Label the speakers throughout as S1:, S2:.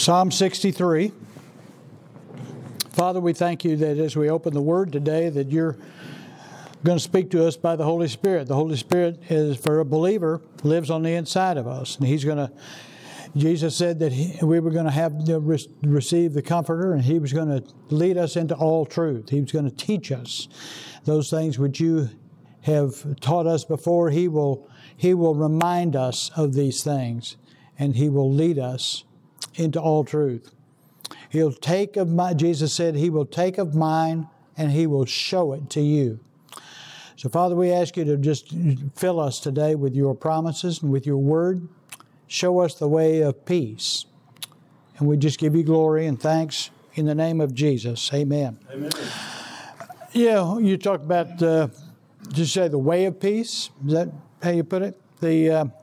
S1: Psalm 63. Father, we thank you that as we open the Word today, that you're going to speak to us by the Holy Spirit. The Holy Spirit is, for a believer, lives on the inside of us. And He's going to, Jesus said that we were going to have to receive the Comforter, and He was going to lead us into all truth. He was going to teach us those things which you have taught us before. He will remind us of these things, and He will lead us into all truth. He'll take of my, Jesus said, He will take of mine and He will show it to you. So, Father, we ask you to just fill us today with your promises and with your word. Show us the way of peace. And we just give you glory and thanks in the name of Jesus. Amen.
S2: Amen.
S1: Yeah, you talk about, just say the way of peace. Is that how you put it? The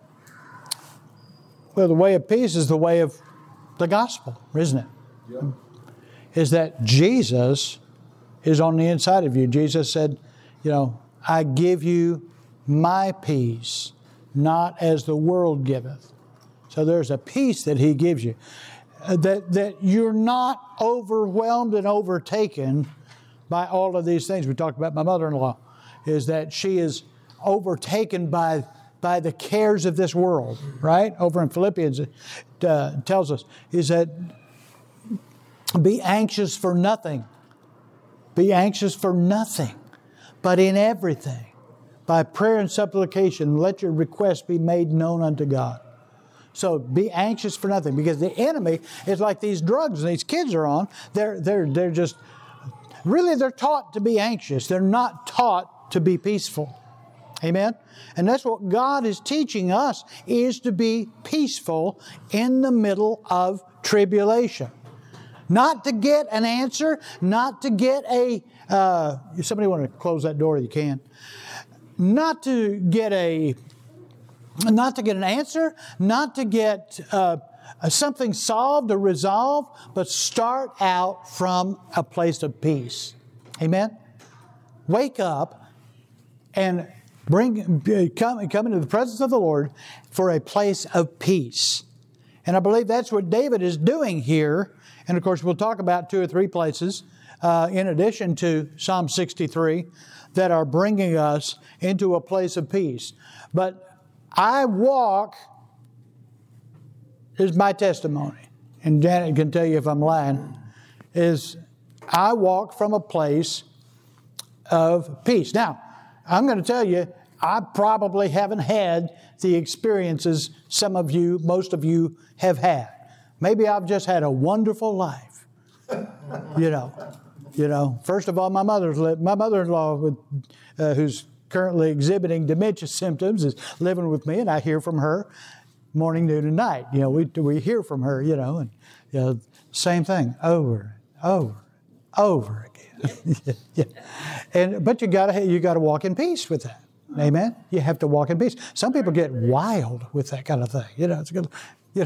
S1: way of peace is the way of the gospel, isn't it?
S2: Yep.
S1: Is that Jesus is on the inside of you. Jesus said, I give you my peace, not as the world giveth. So there's a peace that He gives you. That you're not overwhelmed and overtaken by all of these things. We talked about my mother-in-law, is that she is overtaken by the cares of this world, right? Over in Philippians, it tells us, is that be anxious for nothing. Be anxious for nothing, but in everything, by prayer and supplication, let your requests be made known unto God. So be anxious for nothing, because the enemy is like these drugs these kids are on. They're just, really they're taught to be anxious. They're not taught to be peaceful. Amen? And that's what God is teaching us, is to be peaceful in the middle of tribulation. Not to get an answer, not to get if somebody want to close that door, you can. Not to get an answer, not to get something solved or resolved, but start out from a place of peace. Amen? Wake up and come into the presence of the Lord for a place of peace. And I believe that's what David is doing here. And of course, we'll talk about 2 or 3 places, in addition to Psalm 63, that are bringing us into a place of peace. But I walk, is my testimony, and Janet can tell you if I'm lying, is I walk from a place of peace. Now, I'm going to tell you, I probably haven't had the experiences some of you, most of you have had. Maybe I've just had a wonderful life. First of all, my mother-in-law, who's currently exhibiting dementia symptoms, is living with me, and I hear from her morning, noon, and night. We hear from her, and same thing over again. Yeah. But you got to walk in peace with that. Amen. You have to walk in peace. Some people get wild with that kind of thing. It's good. They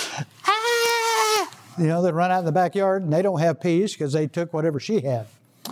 S1: run out in the backyard and they don't have peace because they took whatever she had.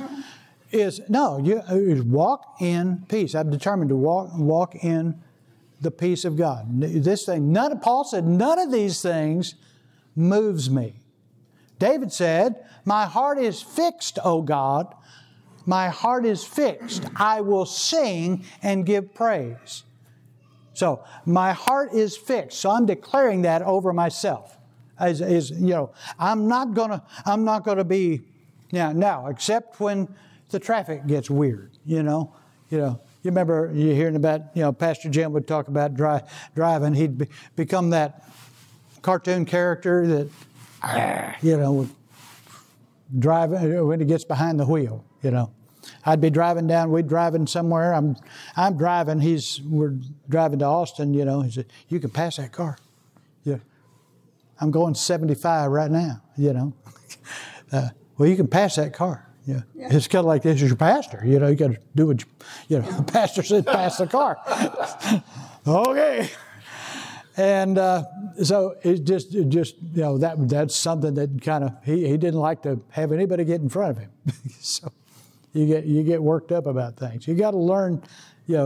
S1: You walk in peace. I'm determined to walk in the peace of God. This thing, Paul said, none of these things moves me. David said, my heart is fixed, O God. My heart is fixed. I will sing and give praise. So my heart is fixed. So I'm declaring that over myself. I'm not gonna be now, except when the traffic gets weird. You remember you hearing about Pastor Jim would talk about driving. He'd become that cartoon character that would drive when he gets behind the wheel. I'd be driving down. We'd driving somewhere. I'm driving. We're driving to Austin. He said, "You can pass that car." Yeah, I'm going 75 right now. Well, you can pass that car. Yeah. It's kind of like this is your pastor. You got to do what the pastor said. Pass the car. Okay. And so it just that's something that kind of he didn't like to have anybody get in front of him. So. You get worked up about things. You got to learn, there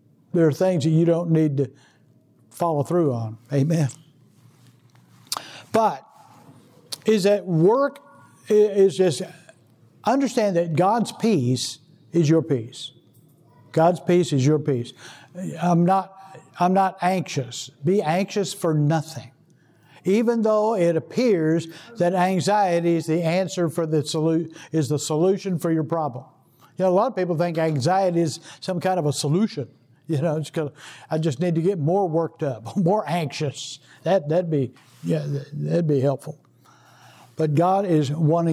S1: are things that you don't need to follow through on. Amen. But is that work is just understand that God's peace is your peace. God's peace is your peace. I'm not anxious. Be anxious for nothing. Even though it appears that anxiety is the answer for the solution for your problem. You know, a lot of people think anxiety is some kind of a solution. You know, it's I just need to get more worked up, more anxious. That'd be helpful. But God is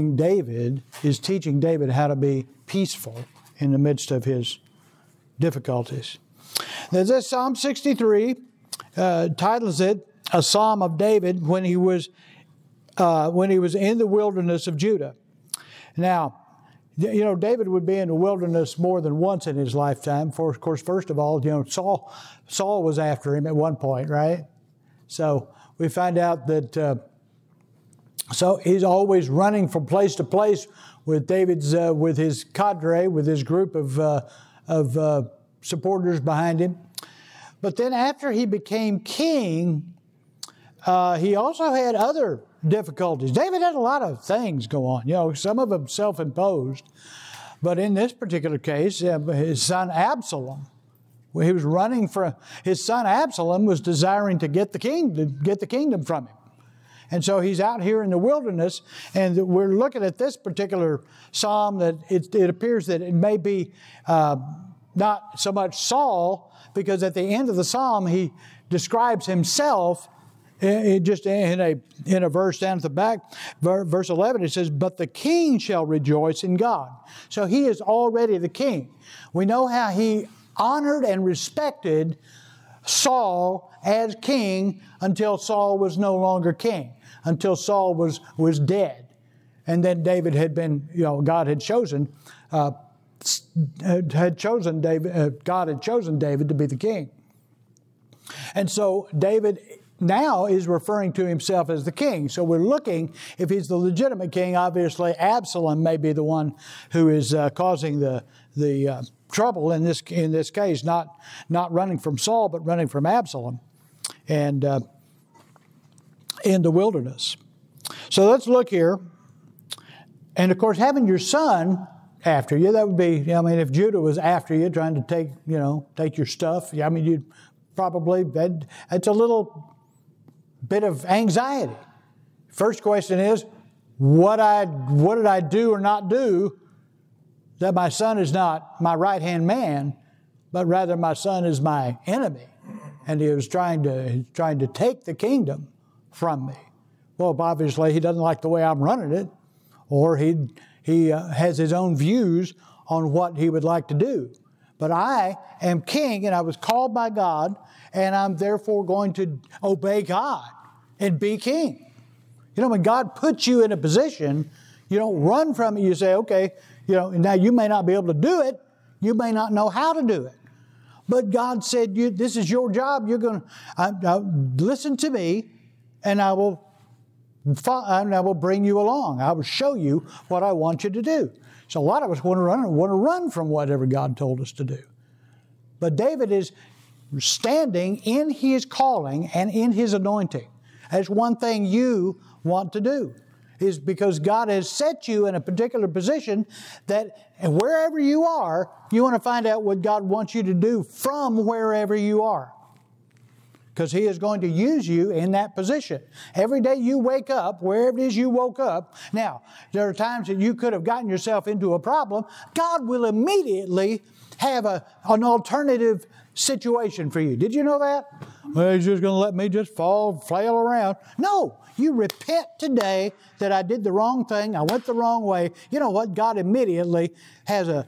S1: teaching David how to be peaceful in the midst of his difficulties. Now, this Psalm 63 titles it a Psalm of David when he was in the wilderness of Judah. Now, you know, David would be in the wilderness more than once in his lifetime. Of course, first of all, you know, Saul was after him at one point, right? So we find out that so he's always running from place to place with with his cadre, with his group of supporters behind him. But then after he became king, he also had other difficulties. David had a lot of things go on, you know, some of them self-imposed. But in this particular case, his son Absalom, when he was running for his son Absalom, was desiring to get the kingdom from him. And so he's out here in the wilderness, and we're looking at this particular psalm that it appears that it may be not so much Saul, because at the end of the psalm he describes himself just in a verse down at the back, verse 11, it says, "But the king shall rejoice in God." So he is already the king. We know how he honored and respected Saul as king until Saul was no longer king, until Saul was dead. And then David had been, you know, God had chosen David. God had chosen David to be the king. And so David now is referring to himself as the king. So we're looking, if he's the legitimate king, obviously Absalom may be the one who is causing the trouble in this case, not running from Saul, but running from Absalom, and in the wilderness. So let's look here. And of course, having your son after you, that would be, I mean, if Judah was after you, trying to take your stuff, I mean, you'd probably, that's a little bit of anxiety. First question is, what did I do or not do that my son is not my right-hand man, but rather my son is my enemy, and he was trying to take the kingdom from me? Well, obviously he doesn't like the way I'm running it, or he has his own views on what he would like to do. But I am king, and I was called by God, and I'm therefore going to obey God and be king. You know, when God puts you in a position, you don't run from it. You say, okay, you know, now you may not be able to do it. You may not know how to do it. But God said, this is your job. You're going to listen to me, and I will bring you along. I will show you what I want you to do. So a lot of us want to run from whatever God told us to do. But David is standing in his calling and in his anointing. That's one thing you want to do, is because God has set you in a particular position that wherever you are, you want to find out what God wants you to do from wherever you are. Because He is going to use you in that position. Every day you wake up, wherever it is you woke up. Now, there are times that you could have gotten yourself into a problem. God will immediately have an alternative situation for you. Did you know that? Well, He's just going to let me just flail around. No, you repent today that I did the wrong thing. I went the wrong way. You know what? God immediately has the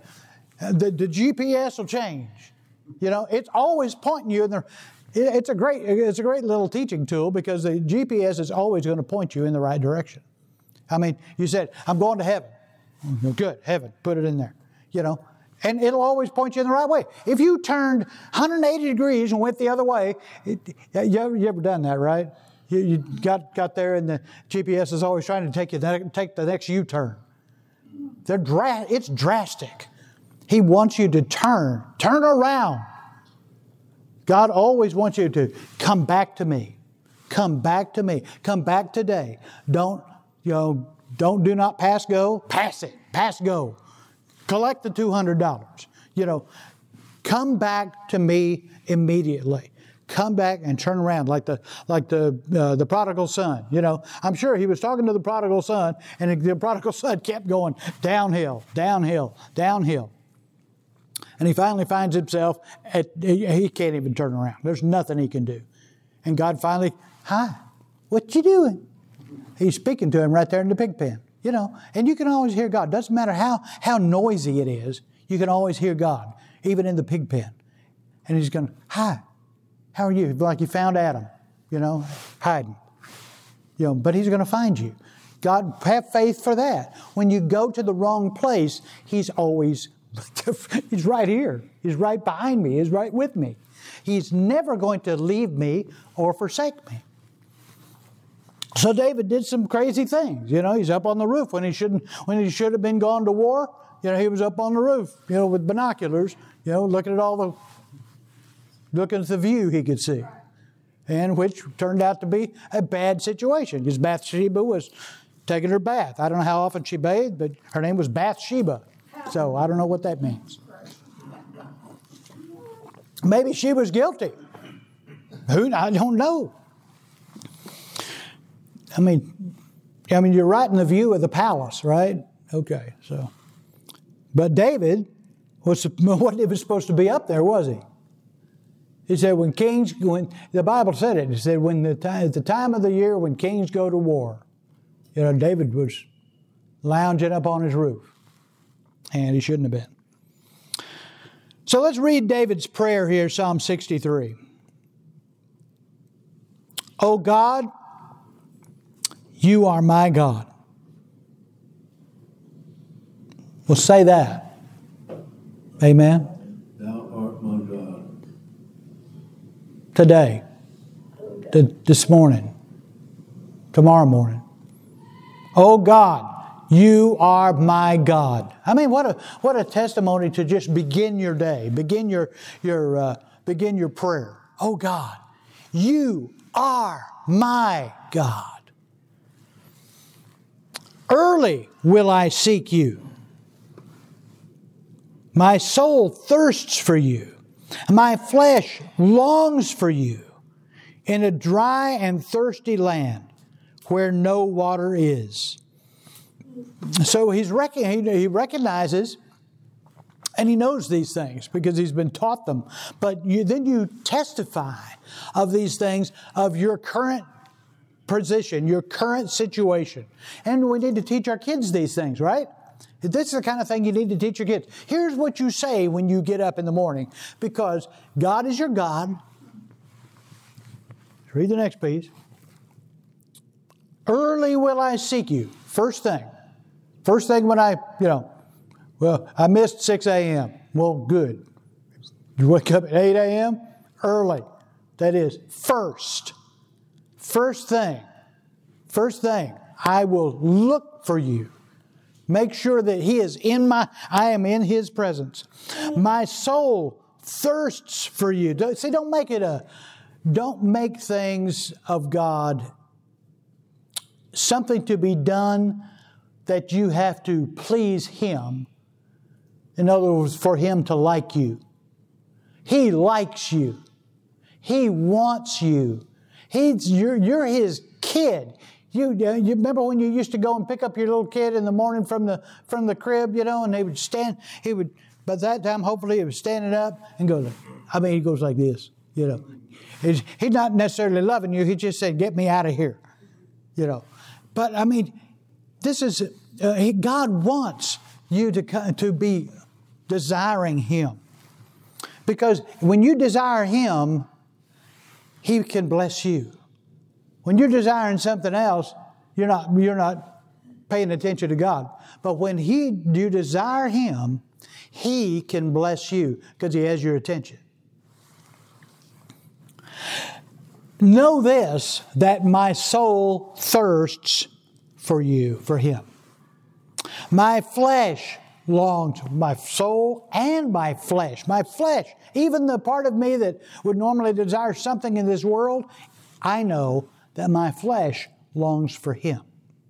S1: GPS will change. You know, it's always pointing you in the. It's a great little teaching tool, because the GPS is always going to point you in the right direction. I mean, you said, I'm going to heaven. Good, heaven, put it in there. You know, and it'll always point you in the right way. If you turned 180 degrees and went the other way, you ever done that, right? You got there, and the GPS is always trying to take the next U-turn. It's drastic. He wants you to turn around. God always wants you to come back to me. Come back to me. Come back today. Do not pass go. Pass it. Pass go. Collect the $200. Come back to me immediately. Come back and turn around like the prodigal son. I'm sure he was talking to the prodigal son, and the prodigal son kept going downhill, downhill, downhill. And he finally finds himself he can't even turn around. There's nothing he can do. And God finally, hi, what you doing? He's speaking to him right there in the pig pen. And you can always hear God. Doesn't matter how noisy it is, you can always hear God, even in the pig pen. And he's going, hi, how are you? Like you found Adam, hiding. But he's going to find you. God, have faith for that. When you go to the wrong place, he's right here. He's right behind me. He's right with me. He's never going to leave me or forsake me. So David did some crazy things. He's up on the roof when he should have been gone to war. He was up on the roof, with binoculars, looking at the view he could see. And which turned out to be a bad situation because Bathsheba was taking her bath. I don't know how often she bathed, but her name was Bathsheba. So I don't know what that means. Maybe she was guilty. I don't know. I mean, you're right in the view of the palace, right? Okay, so. But David wasn't even supposed to be up there, was he? He said when the Bible said it, it said at the time of the year when kings go to war, David was lounging up on his roof. And he shouldn't have been. So let's read David's prayer here, Psalm 63. O God, you are my God. We'll say that. Amen.
S2: Thou art my God.
S1: Today. This morning. Tomorrow morning. O God, you are my God. I mean, what a testimony to just begin your day, begin your prayer. Oh God, you are my God. Early will I seek you. My soul thirsts for you. My flesh longs for you in a dry and thirsty land where no water is. So he recognizes and he knows these things because he's been taught them. But then you testify of these things, of your current position, your current situation. And we need to teach our kids these things, right? This is the kind of thing you need to teach your kids. Here's what you say when you get up in the morning, because God is your God. Read the next piece. Early will I seek you. First thing when I missed 6 a.m. Well, good. You wake up at 8 a.m. early. That is first. First thing, I will look for you. Make sure that I am in His presence. My soul thirsts for you. See, don't make things of God something to be done that you have to please Him. In other words, for Him to like you. He likes you. He wants you. You're His kid. You remember when you used to go and pick up your little kid in the morning from the crib, and they would stand. By that time, hopefully, he was standing up and he goes like this, He's not necessarily loving you. He just said, "Get me out of here," But this is God wants you to be desiring Him, because when you desire Him, He can bless you. When you're desiring something else, you're not paying attention to God. But when you desire Him, He can bless you because He has your attention. Know this, that my soul thirsts for you, for Him. My flesh longs, my soul and my flesh, even the part of me that would normally desire something in this world, I know that my flesh longs for Him.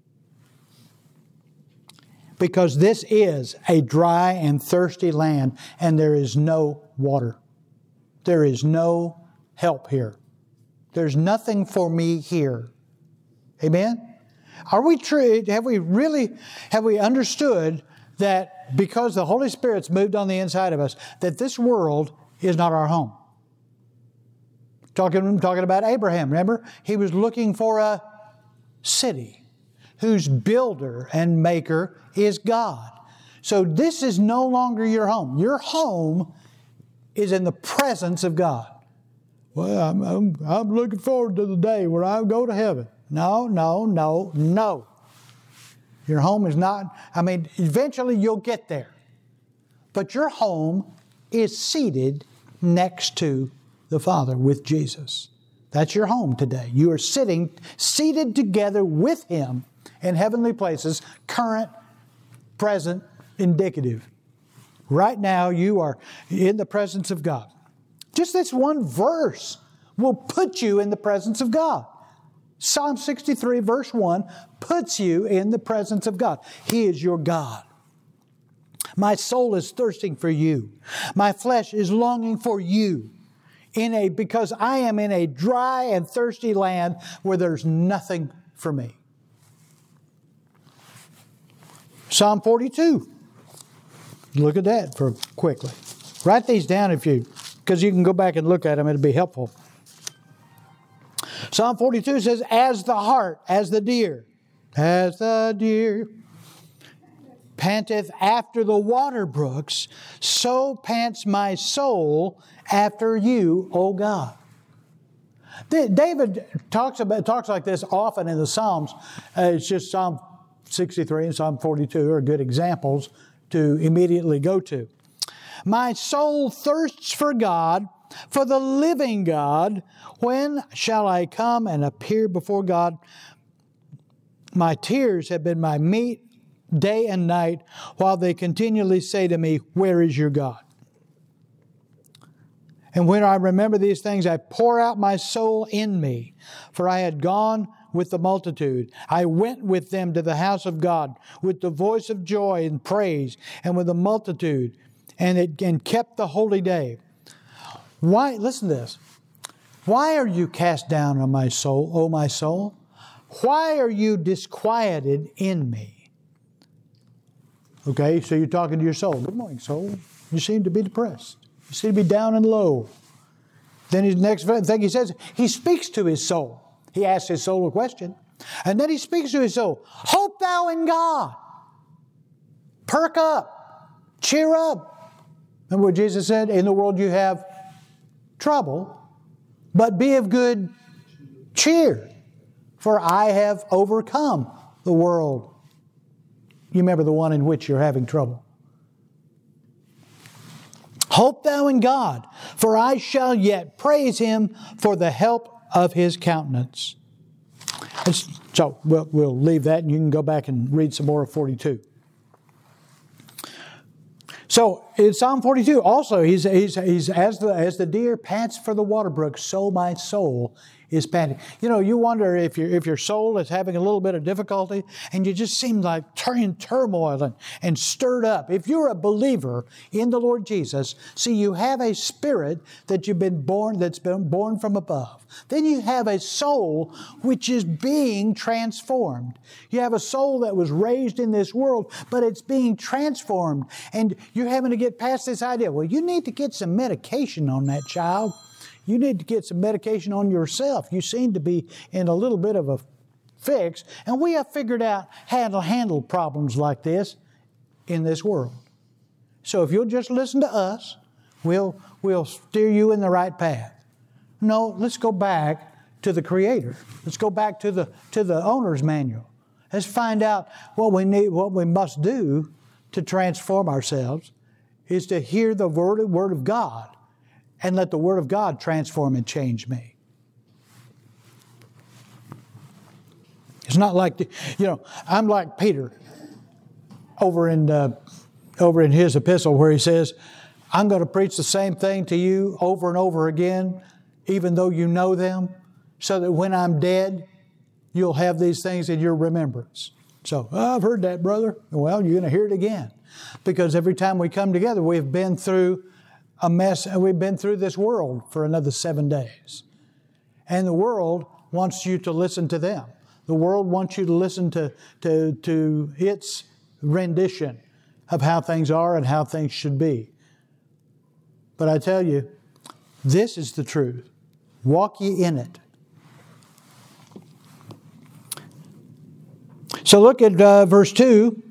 S1: Because this is a dry and thirsty land, and there is no water. There is no help here. There's nothing for me here. Amen? Are we true? Have we understood that because the Holy Spirit's moved on the inside of us, that this world is not our home? Talking about Abraham, remember? He was looking for a city whose builder and maker is God. So this is no longer your home. Your home is in the presence of God. Well, I'm looking forward to the day where I go to heaven. No. Your home is not, eventually you'll get there. But your home is seated next to the Father with Jesus. That's your home today. You are seated together with Him in heavenly places, current, present, indicative. Right now you are in the presence of God. Just this one verse will put you in the presence of God. Psalm 63 verse 1 puts you in the presence of God. He is your God. My soul is thirsting for you. My flesh is longing for you because I am in a dry and thirsty land where there's nothing for me. Psalm 42. Look at that quickly. Write these down because you can go back and look at them. It'll be helpful. Psalm 42 says, as the deer panteth after the water brooks, so pants my soul after you, O God. David talks like this often in the Psalms. It's just Psalm 63 and Psalm 42 are good examples to immediately go to. My soul thirsts for God, for the living God. When shall I come and appear before God? My tears have been my meat day and night, while they continually say to me, where is your God? And when I remember these things, I pour out my soul in me, for I had gone with the multitude. I went with them to the house of God with the voice of joy and praise, and with the multitude, and kept the holy day. Why? Listen to this. Why are you cast down on my soul, O my soul? Why are you disquieted in me? Okay, so you're talking to your soul. Good morning, soul. You seem to be depressed. You seem to be down and low. Then his next thing he says, he speaks to his soul. He asks his soul a question. And then he speaks to his soul. Hope thou in God. Perk up. Cheer up. Remember what Jesus said? In the world you have trouble, but be of good cheer. For I have overcome the world. You remember the one in which you're having trouble. Hope thou in God, for I shall yet praise Him for the help of His countenance. So we'll leave that and you can go back and read some more of 42. So in Psalm 42 also, he's as the deer pants for the water brook, so my soul is panting. You know, you wonder if your soul is having a little bit of difficulty and you just seem like in turmoil and stirred up. If you're a believer in the Lord Jesus, see, you have a spirit that's been born from above. Then you have a soul which is being transformed. You have a soul that was raised in this world, but it's being transformed. And you're having to get past this idea, well, you need to get some medication on that child. You need to get some medication on yourself. You seem to be in a little bit of a fix. And we have figured out how to handle problems like this in this world. So if you'll just listen to us, we'll steer you in the right path. No, let's go back to the Creator. Let's go back to the owner's manual. Let's find out what we must do to transform ourselves is to hear the Word of God and let the Word of God transform and change me. It's not like, I'm like Peter over in his epistle where he says, I'm going to preach the same thing to you over and over again, even though you know them. so that when I'm dead, you'll have these things in your remembrance. So, I've heard that, brother. Well, you're going to hear it again. Because every time we come together, we've been through a mess. We've been through this world for another 7 days. And the world wants you to listen to them. The world wants you to listen to its rendition of how things are and how things should be. But I tell you, this is the truth. Walk ye in it. So look at verse 2.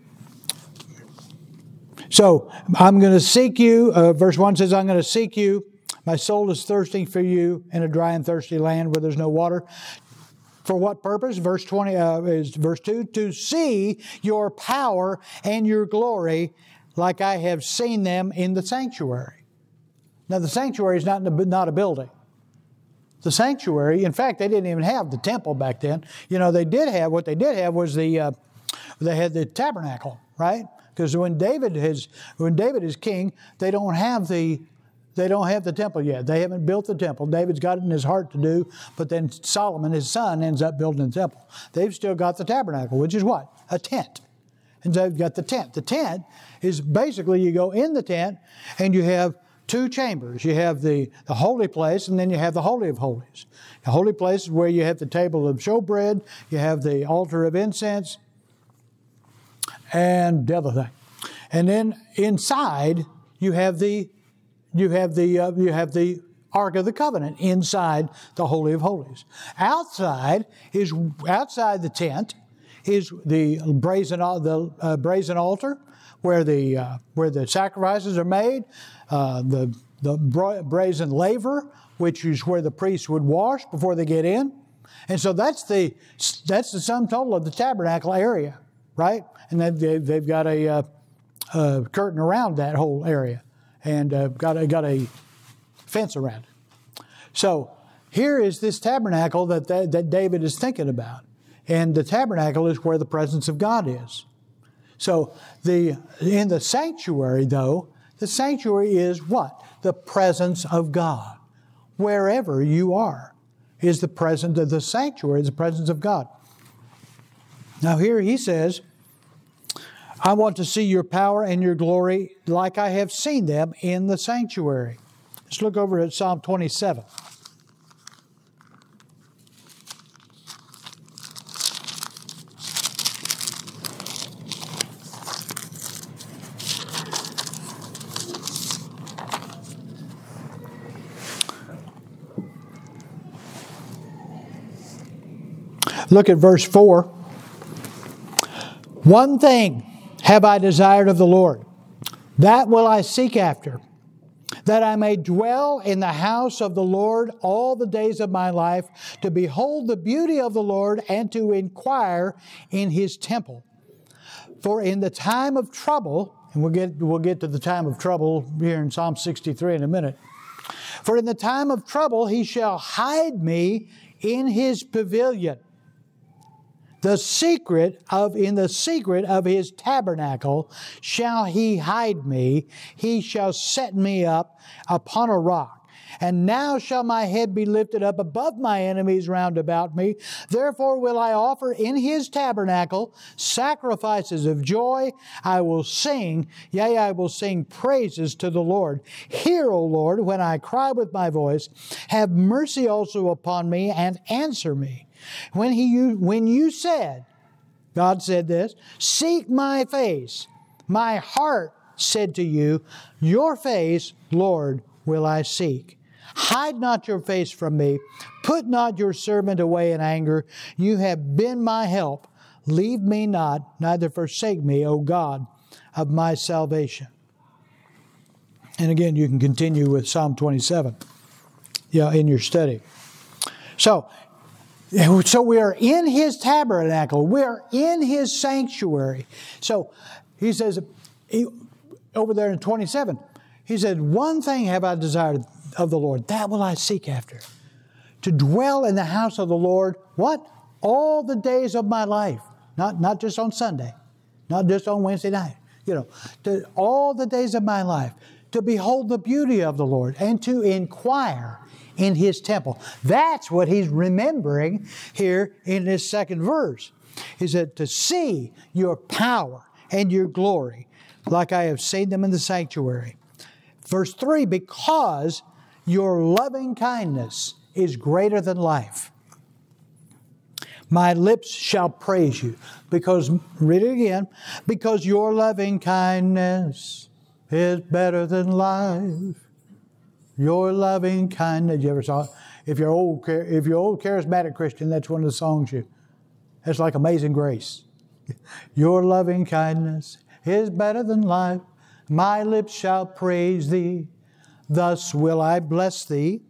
S1: So I'm going to seek you. Verse 1 says, I'm going to seek you. My soul is thirsting for you in a dry and thirsty land where there's no water. For what purpose? Verse 20 is verse 2. To see your power and your glory like I have seen them in the sanctuary. Now the sanctuary is not a building. The sanctuary, in fact, they didn't even have the temple back then. What they did have was they had the tabernacle, right? Because when David is king, they don't have the temple yet. They haven't built the temple. David's got it in his heart to do, but then Solomon, his son, ends up building the temple. They've still got the tabernacle, which is what? A tent. And they've got the tent. The tent is basically you go in the tent and you have two chambers. You have the holy place, and then you have the Holy of Holies. The holy place is where you have the table of showbread, you have the altar of incense, and the other thing. And then inside you have the Ark of the Covenant inside the Holy of Holies. Outside the tent is the brazen altar where the sacrifices are made, the brazen laver, which is where the priests would wash before they get in. And so that's the sum total of the tabernacle area, right? And then they've got a curtain around that whole area, and got a fence around it. So here is this tabernacle that David is thinking about, and the tabernacle is where the presence of God is. So in the sanctuary, though, the sanctuary is what? The presence of God. Wherever you are is the presence of the sanctuary, is the presence of God. Now here he says, I want to see your power and your glory like I have seen them in the sanctuary. Let's look over at Psalm 27. Look at verse 4. One thing have I desired of the Lord, that will I seek after, that I may dwell in the house of the Lord all the days of my life, to behold the beauty of the Lord and to inquire in His temple. For in the time of trouble, and we'll get to the time of trouble here in Psalm 63 in a minute. For in the time of trouble He shall hide me in His pavilion. In the secret of His tabernacle shall He hide me. He shall set me up upon a rock. And now shall my head be lifted up above my enemies round about me. Therefore will I offer in His tabernacle sacrifices of joy. I will sing, yea, I will sing praises to the Lord. Hear, O Lord, when I cry with my voice. Have mercy also upon me and answer me. When you said, God said this, seek my face, my heart said to you, your face, Lord, will I seek. Hide not your face from me. Put not your servant away in anger. You have been my help. Leave me not, neither forsake me, O God of my salvation. And again, you can continue with Psalm 27 in your study. So we are in His tabernacle. We are in His sanctuary. So he says, over there in 27, he said, one thing have I desired of the Lord, that will I seek after. To dwell in the house of the Lord, what? All the days of my life. Not just on Sunday. Not just on Wednesday night. All the days of my life. To behold the beauty of the Lord and to inquire in His temple. That's what he's remembering here in this second verse. Is that to see your power and your glory, like I have seen them in the sanctuary. Verse 3, because your loving kindness is greater than life. My lips shall praise you. Because, read it again, because your loving kindness is better than life. Your loving kindness. You ever saw it? If you're old charismatic Christian, that's one of the songs it's like Amazing Grace. Your loving kindness is better than life. My lips shall praise thee. Thus will I bless thee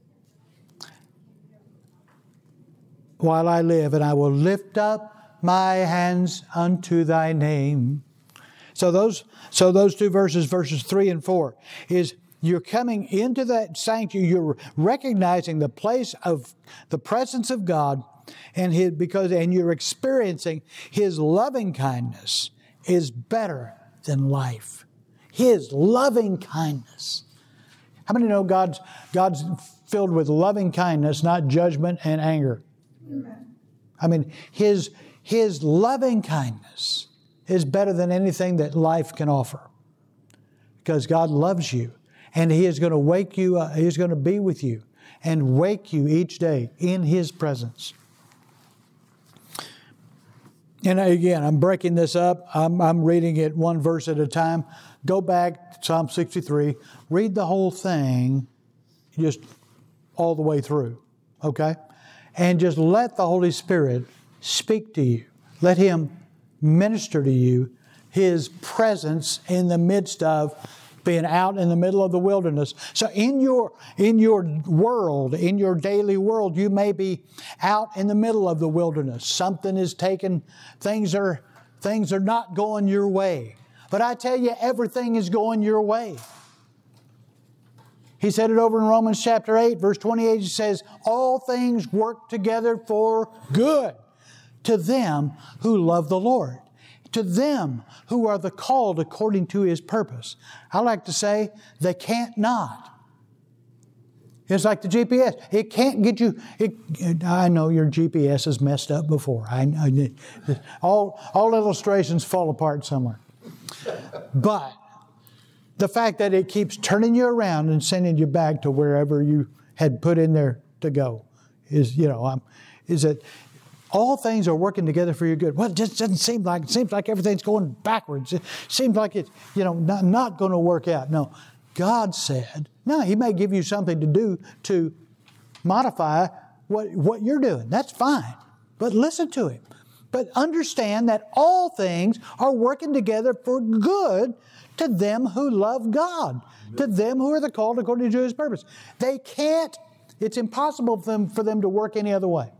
S1: while I live, and I will lift up my hands unto thy name. So those two verses 3 and 4, is you're coming into that sanctuary, you're recognizing the place of the presence of God, and you're experiencing His loving kindness is better than life. His loving kindness. How many know God's filled with loving kindness, not judgment and anger? Amen. I mean, His loving kindness is better than anything that life can offer. Because God loves you, and He is going to wake you up. He is going to be with you and wake you each day in His presence. And again, I'm breaking this up. I'm reading it one verse at a time. Go back to Psalm 63. Read the whole thing just all the way through. Okay? And just let the Holy Spirit speak to you. Let Him minister to you His presence in the midst of being out in the middle of the wilderness. So in your world, in your daily world, you may be out in the middle of the wilderness. Something is taken, things are not going your way. But I tell you, everything is going your way. He said it over in Romans chapter 8, verse 28. He says, all things work together for good to them who love the Lord, to them who are the called according to His purpose. I like to say, they can't not. It's like the GPS. It can't get you. I know your GPS is messed up before. All illustrations fall apart somewhere. But the fact that it keeps turning you around and sending you back to wherever you had put in there to go is that all things are working together for your good. Well, it just doesn't seem like. It seems like everything's going backwards. It seems like it's not going to work out. No, God said, no, He may give you something to do to modify what you're doing. That's fine. But listen to Him. But understand that all things are working together for good to them who love God, to them who are the called according to His purpose. They can't, it's impossible for them to work any other way.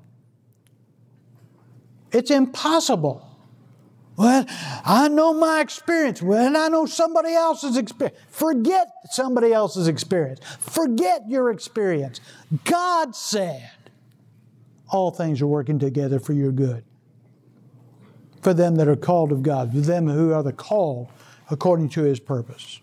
S1: It's impossible. Well, I know my experience. Well, and I know somebody else's experience. Forget somebody else's experience. Forget your experience. God said all things are working together for your good. For them that are called of God, for them who are the called according to His purpose.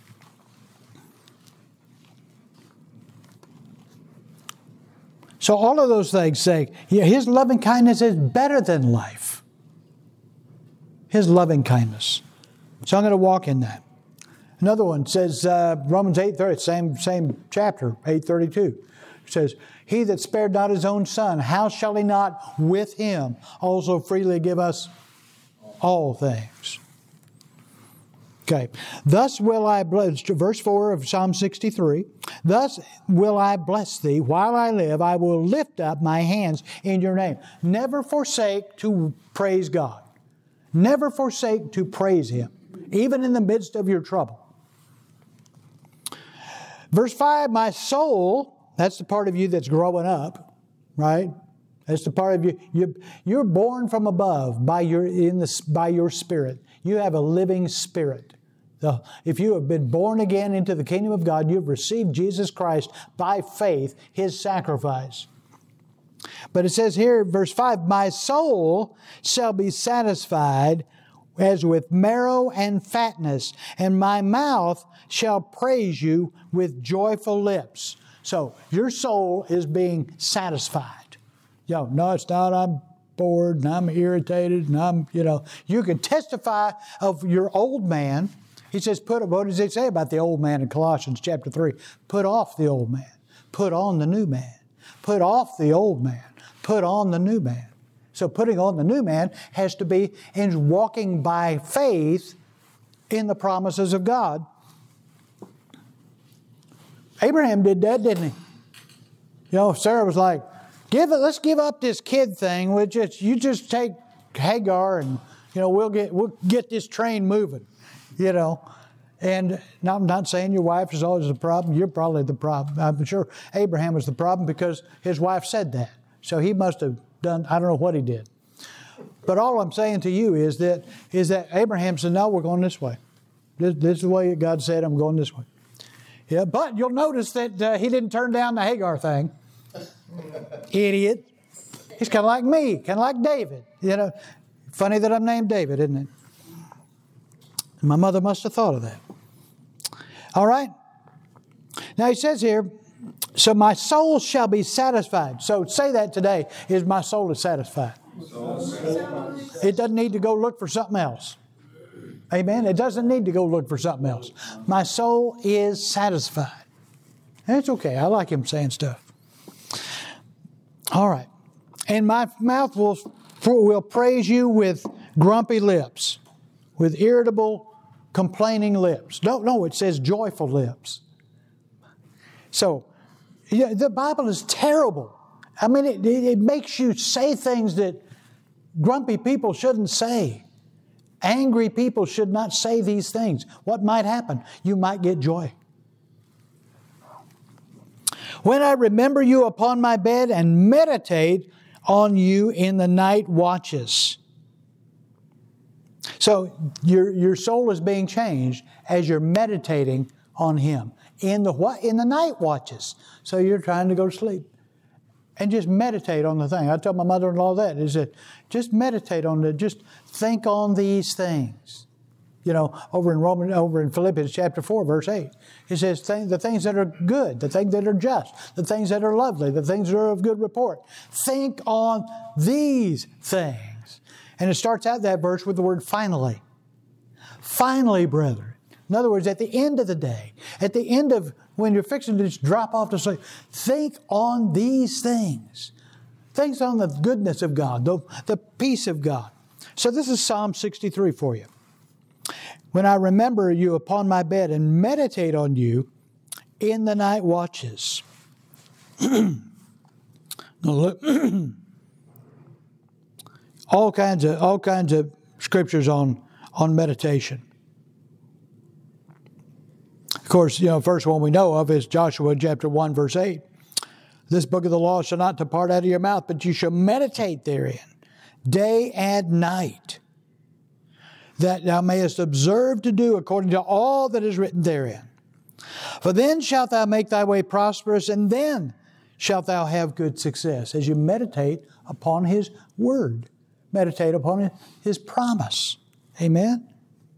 S1: So all of those things say, His loving kindness is better than life. His loving kindness. So I'm going to walk in that. Another one says, Romans 8:30, same chapter, 8:32. It says, He that spared not His own Son, how shall He not with Him also freely give us all things? Okay. Thus will I bless, verse 4 of Psalm 63, thus will I bless thee while I live. I will lift up my hands in your name. Never forsake to praise God. Never forsake to praise Him, even in the midst of your trouble. Verse 5, my soul, that's the part of you that's growing up, right? That's the part of you. You're born from above by your spirit. You have a living spirit. If you have been born again into the kingdom of God, you've received Jesus Christ by faith, His sacrifice. But it says here, verse 5, my soul shall be satisfied as with marrow and fatness, and my mouth shall praise you with joyful lips. So your soul is being satisfied. No, it's not. I'm bored and I'm irritated and you can testify of your old man. He says, what does it say about the old man in Colossians chapter 3? Put off the old man. Put on the new man. Put off the old man. Put on the new man. So putting on the new man has to be in walking by faith in the promises of God. Abraham did that, didn't he? Sarah was like, let's give up this kid thing. You just take Hagar and, we'll get this train moving, And I'm not saying your wife is always the problem. You're probably the problem. I'm sure Abraham was the problem because his wife said that. So he must have done, I don't know what he did. But all I'm saying to you is that Abraham said, no, we're going this way. This is the way God said, I'm going this way. Yeah, but you'll notice that he didn't turn down the Hagar thing. Idiot. He's kind of like me, kind of like David. Funny that I'm named David, isn't it? My mother must have thought of that. All right. Now he says here, so my soul shall be satisfied. So say that today, is my soul is satisfied. It doesn't need to go look for something else. Amen. It doesn't need to go look for something else. My soul is satisfied. And it's okay. I like him saying stuff. All right. And my mouth will praise you with grumpy lips, with irritable, complaining lips. No, it says joyful lips. So, the Bible is terrible. I mean, it makes you say things that grumpy people shouldn't say. Angry people should not say these things. What might happen? You might get joy. When I remember you upon my bed and meditate on you in the night watches. So your soul is being changed as you're meditating on Him. In the what? In the night watches. So you're trying to go to sleep. And just meditate on the thing. I tell my mother-in-law that. Is that just meditate on it. Just think on these things. Over in Philippians chapter 4, verse 8. It says the things that are good, the things that are just, the things that are lovely, the things that are of good report. Think on these things. And it starts out that verse with the word finally. Finally, brethren. In other words, at the end of the day, at the end of when you're fixing to just drop off to sleep, think on these things. Think on the goodness of God, the peace of God. So this is Psalm 63 for you. When I remember you upon my bed and meditate on you in the night watches. Now look, all kinds of scriptures on meditation. Of course, first one we know of is Joshua chapter 1, verse 8. This book of the law shall not depart out of your mouth, but you shall meditate therein day and night, that thou mayest observe to do according to all that is written therein. For then shalt thou make thy way prosperous, and then shalt thou have good success. As you meditate upon His word, meditate upon His promise. Amen?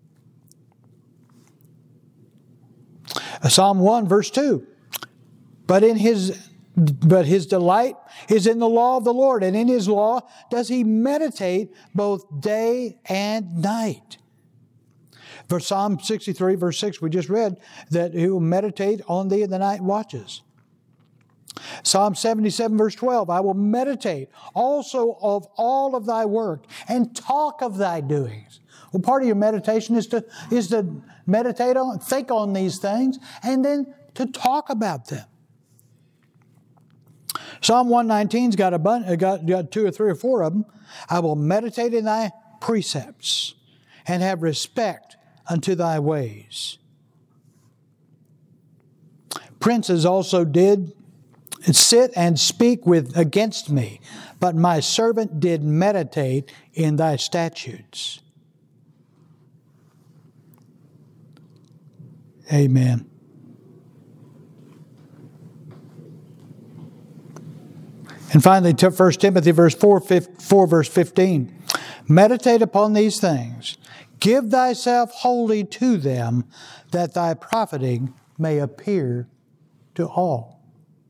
S1: Psalm 1, verse 2. But his delight is in the law of the Lord, and in His law does he meditate both day and night. For Psalm 63, verse 6, we just read that He will meditate on thee in the night watches. Psalm 77, verse 12, I will meditate also of all of thy work and talk of thy doings. Well, part of your meditation is to meditate on, think on these things, and then to talk about them. Psalm 119's got 2 or 3 or 4 of them. I will meditate in thy precepts and have respect unto thy ways. Princes also did sit and speak against me, but my servant did meditate in thy statutes. Amen. And finally, 1 Timothy 4 verse 15. Meditate upon these things. Give thyself wholly to them, that thy profiting may appear to all.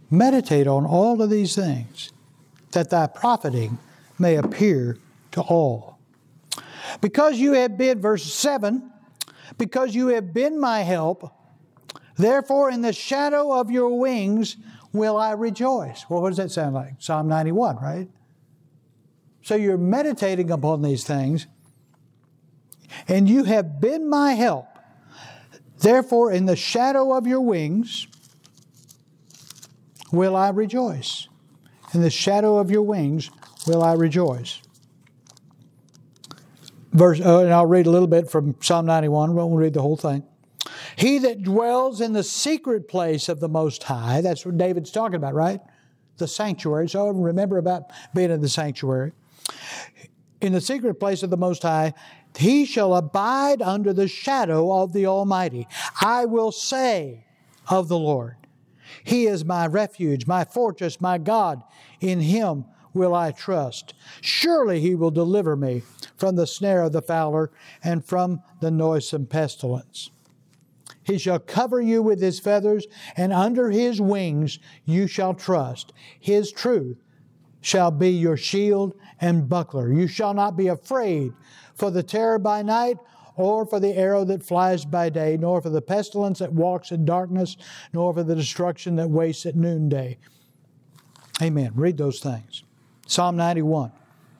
S1: Meditate on all of these things, that thy profiting may appear to all. Because you have been, verse 7, because you have been my help, therefore in the shadow of your wings will I rejoice. Well, what does that sound like? Psalm 91, right? So you're meditating upon these things, and you have been my help. Therefore, in the shadow of your wings will I rejoice. In the shadow of your wings will I rejoice. And I'll read a little bit from Psalm 91. We won't read the whole thing. He that dwells in the secret place of the Most High, that's what David's talking about, right? The sanctuary. So remember about being in the sanctuary. In the secret place of the Most High, he shall abide under the shadow of the Almighty. I will say of the Lord, He is my refuge, my fortress, my God. In Him will I trust. Surely He will deliver me from the snare of the fowler and from the noisome pestilence. He shall cover you with His feathers, and under His wings you shall trust. His truth shall be your shield and buckler. You shall not be afraid for the terror by night, or for the arrow that flies by day, nor for the pestilence that walks in darkness, nor for the destruction that wastes at noonday. Amen. Read those things. Psalm 91.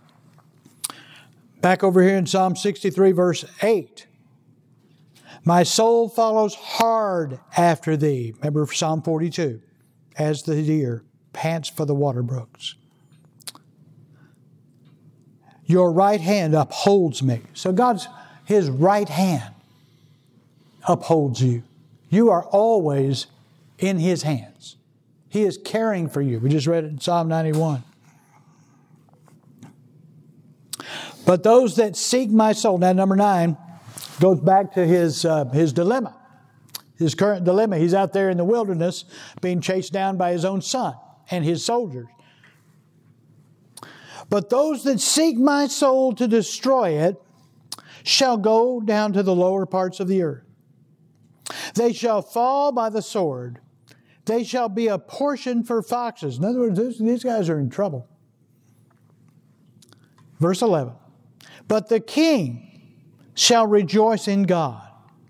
S1: Back over here in Psalm 63, verse 8. My soul follows hard after thee. Remember Psalm 42. As the deer pants for the water brooks. Your right hand upholds me. So His right hand upholds you. You are always in His hands. He is caring for you. We just read it in Psalm 91. But those that seek my soul, now number 9, goes back to his dilemma, his current dilemma. He's out there in the wilderness being chased down by his own son and his soldiers. But those that seek my soul to destroy it shall go down to the lower parts of the earth. They shall fall by the sword. They shall be a portion for foxes. In other words, these guys are in trouble. Verse 11. But the king shall rejoice in God.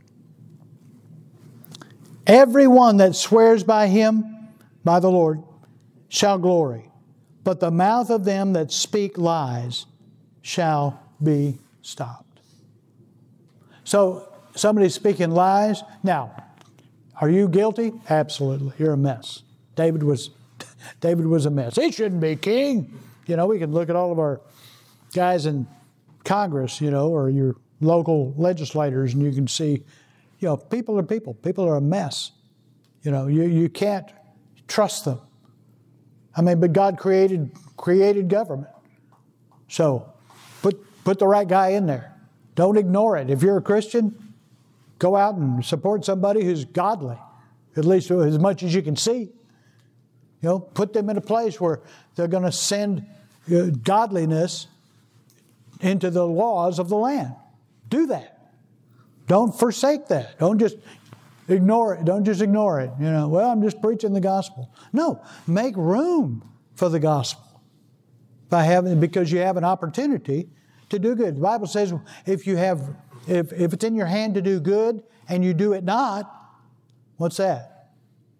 S1: Everyone that swears by Him, by the Lord, shall glory. But the mouth of them that speak lies shall be stopped. So, somebody's speaking lies. Now, are you guilty? Absolutely. You're a mess. David was a mess. He shouldn't be king. You know, we can look at all of our guys in Congress, you know, or your local legislators, and you can see, you know, people are people. People are a mess. You know, you can't trust them. I mean, but God created government. So, put the right guy in there. Don't ignore it. If you're a Christian, go out and support somebody who's godly, at least as much as you can see. You know, put them in a place where they're going to send godliness into the laws of the land. Do that. Don't forsake that. Don't just ignore it. Don't just ignore it. You know, well, I'm just preaching the gospel. No, make room for the gospel because you have an opportunity to do good. The Bible says if it's in your hand to do good and you do it not, what's that?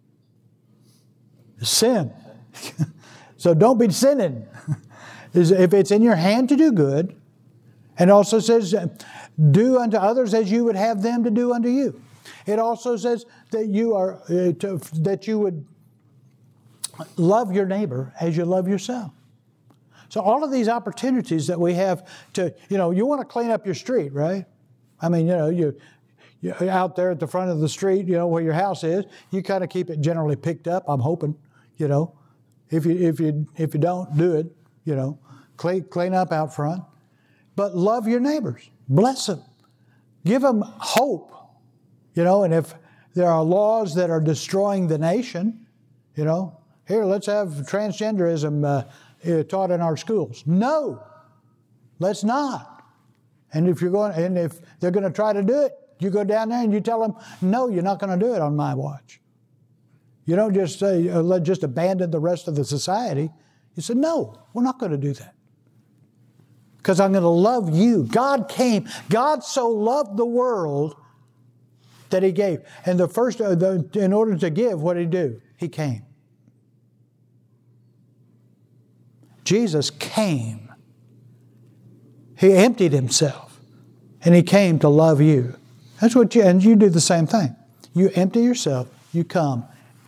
S1: Sin. So don't be sinning. If it's in your hand to do good, and also says, do unto others as you would have them to do unto you. It also says that you would love your neighbor as you love yourself. So all of these opportunities that we have to, you know, you want to clean up your street, right? I mean, you know, you're out there at the front of the street, you know, where your house is, you kind of keep it generally picked up, I'm hoping, you know. If you don't do it, you know, clean up out front. But love your neighbors. Bless them. Give them hope. You know, and if there are laws that are destroying the nation, you know, here, let's have transgenderism taught in our schools. No, let's not. And if they're going to try to do it, you go down there and you tell them, no, you're not going to do it on my watch. You don't just say, just abandon the rest of the society. You said, no, we're not going to do that. Because I'm going to love you. God so loved the world that He gave. And in order to give, what did He do? He came. Jesus came. He emptied Himself. And He came to love you. That's what and you do the same thing. You empty yourself, you come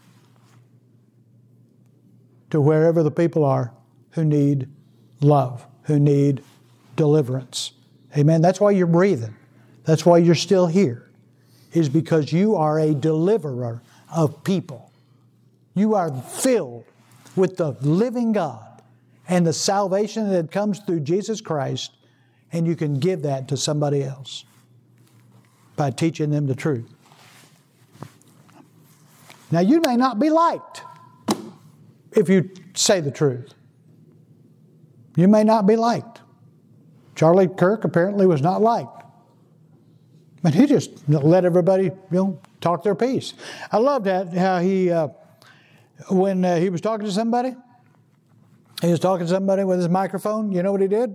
S1: to wherever the people are who need love, who need deliverance. Amen. That's why you're breathing. That's why you're still here. Is because you are a deliverer of people. You are filled with the living God and the salvation that comes through Jesus Christ, and you can give that to somebody else by teaching them the truth. Now, you may not be liked if you say the truth. You may not be liked. Charlie Kirk apparently was not liked. But he just let everybody, talk their piece. I loved that, how he, when he was talking to somebody, he was talking to somebody with his microphone. You know what he did?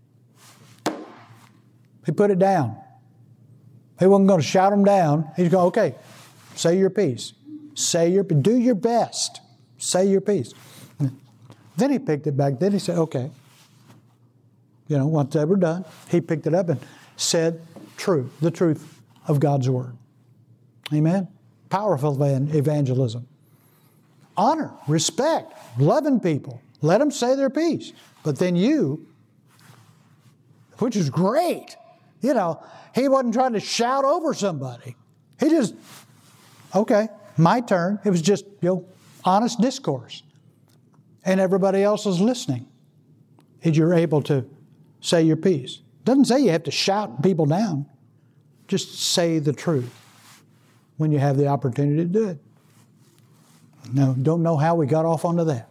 S1: He put it down. He wasn't going to shout them down. He's going, okay, say your piece. Do your best. Say your piece. Then he picked it back. Then he said, okay. Once they were done, he picked it up and said the truth of God's Word. Amen? Powerful evangelism. Honor, respect, loving people. Let them say their piece. But then you, which is great, he wasn't trying to shout over somebody. He just, okay, my turn. It was just, honest discourse. And everybody else is listening. And you're able to say your piece. Doesn't say you have to shout people down. Just say the truth when you have the opportunity to do it. No, don't know how we got off onto that.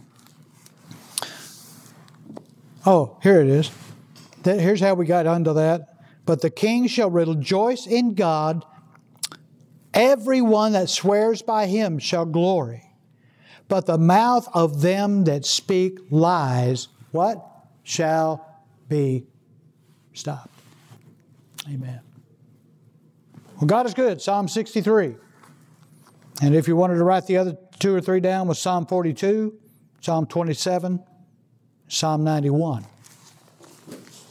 S1: Oh, here it is. Here's how we got onto that. But the king shall rejoice in God. Everyone that swears by Him shall glory. But the mouth of them that speak lies, what? Shall be stopped. Amen. Well, God is good. Psalm 63. And if you wanted to write the other 2 or 3 down, was Psalm 42, Psalm 27, Psalm 91.